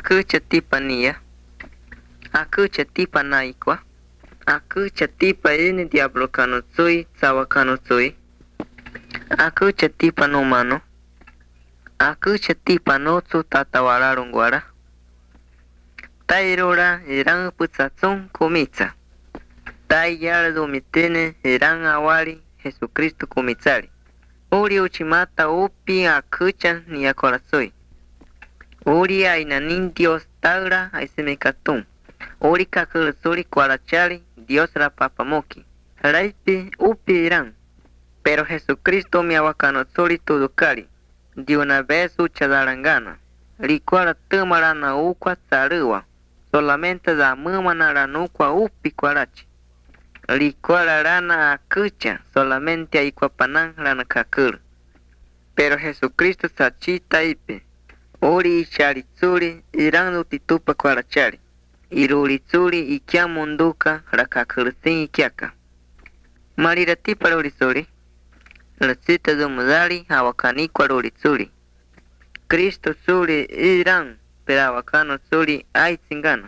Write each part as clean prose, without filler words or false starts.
Akucha tipa niya. Akucha tipa naikwa. Akucha tipa ini diablo kanutsui, sawa kanutsui. Akucha tipa no mano. Akucha tipa notsu tatawararungwara. Tairora irang putsatsun kumitsa. Tayara domitene irang awari Jesucristo kumitsari. Uri uchimata upi akucha ni akorazoi. Uri ainanin Dios tagra aisemekatun. Uri kakursuri kuarachari Dios rapapamoki. Raipi upi irán. Pero Jesucristo mi awakanotsuri tudukari. De una vez uchadarangana. Ricuara tumarana ukwa tsarua. Solamente da mumanaranuqua upi kuarachi. Ricuara rana akucha. Solamente aikwapanan rana kakur. Pero Jesucristo sachita ipe. Uri icharitsuri irán utitupa kuarachari. Iruritsuri ikia munduka rakakursin ikiaka. Mariratipa rurisuri. Lasita dumudari hawakani kwa rurisuri. Cristo suri irán perawakano suri aitsingana.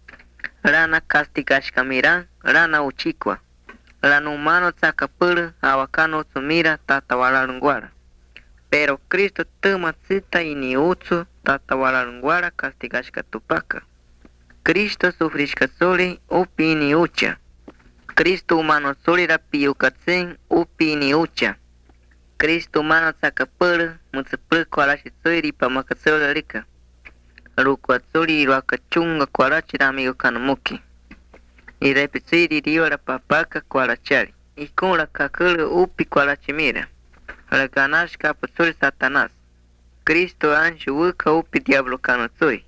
Rana kastigashkamiran rana uchikwa. Rana humano tsakapuru hawakano sumira tatawararungwara. Pero Cristo tumatsita ini utsu tatawararungwara kastigashka tupaka. Cristo sufrishka suri upi ini ucha. Cristo humano suri rapiyukatsin upi ini ucha. Cristo humano tsakapuru mutsupuru kwarashi suri ripamakatsura rika. Rukwasuri iruakachunga kwarachi ramigo kanamuki. Irepitsiri riora papaka kwarachari. Ikun kakuru upi kwarachimira. Raganashka pasuri Satanás. Cristo anshu wuka upi diablo kanotsui.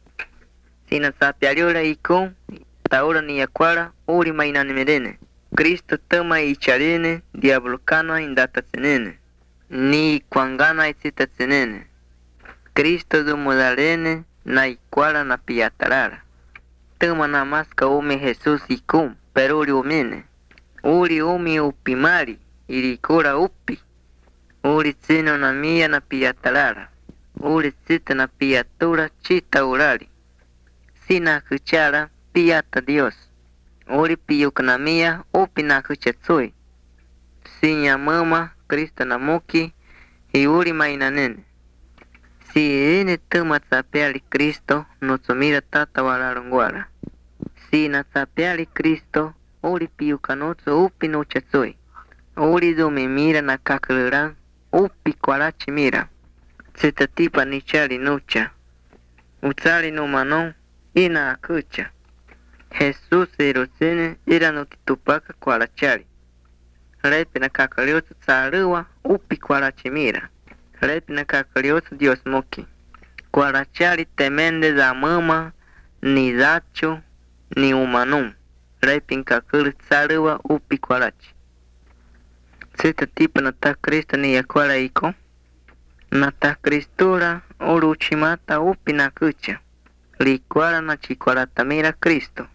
Sina sapiariura ikun taura ni yakwara uri mainanimirene. Cristo tama icharine diablo kana indatatsenene. Ni kwangana isitatsenene. Cristo dumudarene na ikwara na piyatarara. Tama na maska umi Jesus ikum pero uri umene. Uri umi upimari irikura upi. Uri tsino na mia na piyatarara. Uri tsita na piyatura chita urari. Sina kuchara piyata Dios. Uri piyukana mia upi na kuchatsui. Sinya mama Cristo na muki y uri mainanene. Si ene tuma tsapeali Cristo no tsumira tata wararungwara. Si na tsapeali Cristo uri piyukanotsu upi no chatsui. Uri dumimira na kakuluran upi kwarachi mira. Tsitatipa nichari nucha. Utsari no manon ina akucha. Jesus erosene ira no titupaka kwarachari. Repi na kakaliotu tsarua upi kwarachi mira. Repi na kakaliotu Dios moki. Kwarachari temende za mama ni zacho ni humanum. Repi nkakulu tsarua upi kwarachi. Sita tipa na ta Cristo ni yakwara iko. Na ta Cristura uruchimata upi na kucha. Likwara na chikwara tamira Cristo.